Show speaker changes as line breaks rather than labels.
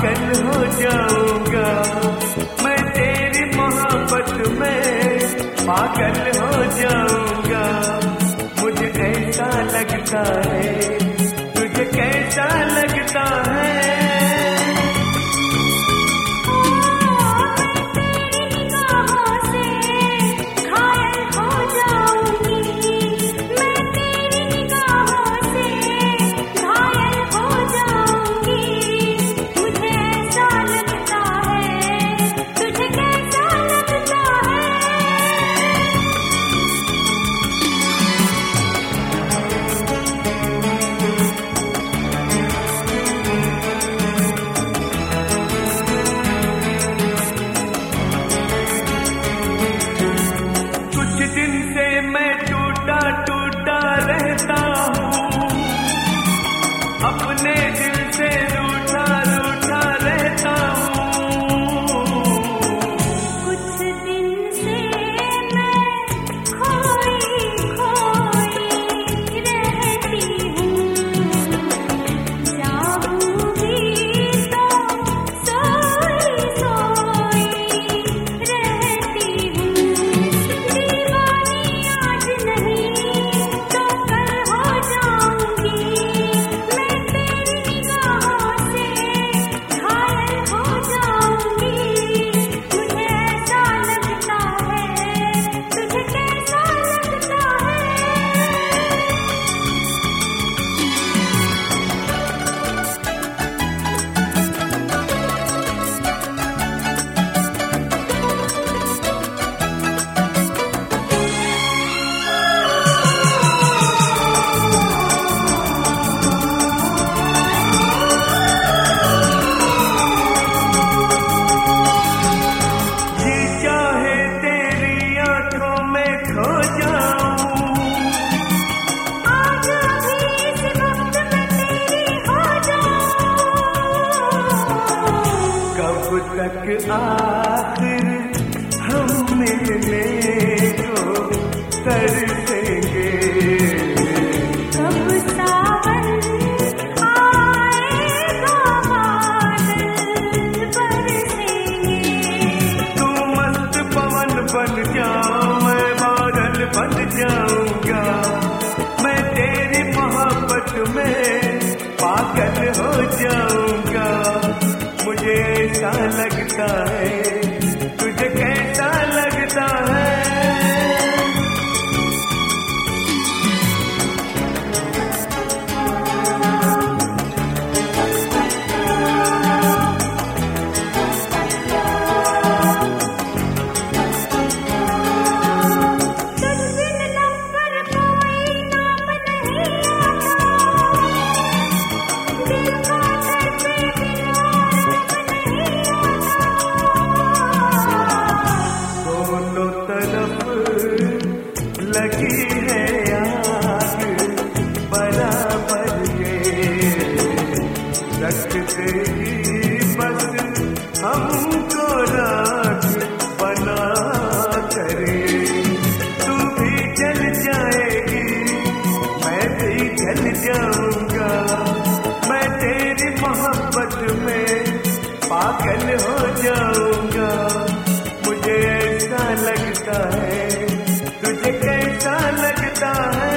पागल हो जाऊंगा। मैं तेरी मोहब्बत में पागल हो जाऊंगा। मुझे ऐसा लगता है, तुझे कैसा लगता है? मैं टूटा टूटा रहता हूँ, अपने दिल से रूठा रूठा रहता हूँ।
कुछ दिन से मैं खोई खोई रहती हूँ, जागूंगी तो सोई सोई रहती हूँ।
तक आखिर हम मिलने को तरसेंगे,
कब सावन आएगा बादल बरसेंगे।
तू मस्त पवन बन जा, मैं बादल बन जाऊंगा। मैं तेरी मोहब्बत में पागल हो जाऊंगा। मुझे ऐसा लगता है, तुझे कैसा लगता है? लगी है आग बराबर ये, रखते ही बस हमको राख बना करे। तू भी जल जाएगी, मैं भी जल जाऊंगा। मैं तेरी मोहब्बत में पागल हो जाऊंगा। मुझे ऐसा लगता है, तुझे कैसा लगता है?